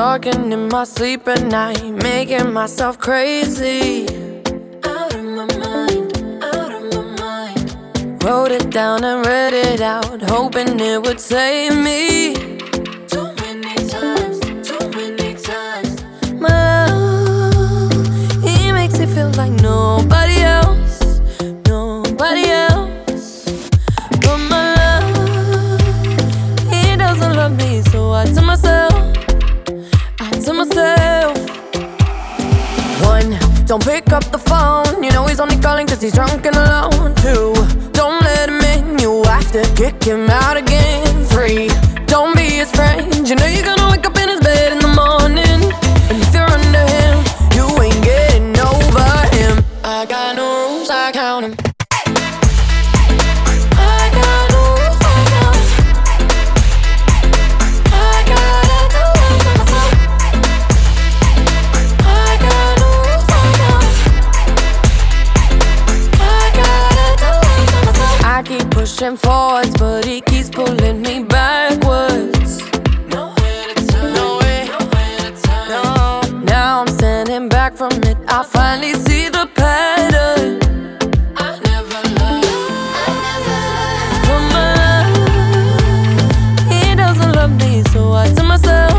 talking in my sleep at night, making myself crazy. Out of my mind, out of my mind. Wrote it down and read it out, hoping it would save me. Too many times, too many times. My love, he makes me feel like nobody else, nobody else. But my love, he doesn't love me, so I tell myself, one, don't pick up the phone, you know he's only calling cause he's drunk and alone. Two, don't let him in, you have to kick him out again. Three, don't be his friend, you know you're gonna wake up in his bed in the morning. And if you're under him, you ain't getting over him. I got no rules, I count him. Pushing forwards, but he keeps pulling me backwards. Nowhere to turn, nowhere to turn. No. Now I'm standing back from it, I finally see the pattern. I never loved, But my love, he doesn't love me, so I tell myself,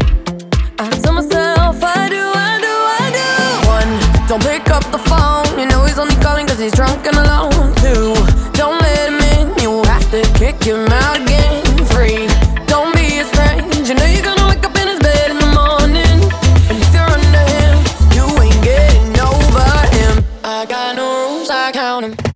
One, don't pick up the phone, you know he's only calling cause he's drunk and alone. Two, don't let him in, you have to kick him out again. Three, don't be his friend, you know you're gonna wake up in his bed in the morning. And if you're under him, you ain't getting over him. I got no rules, I count him.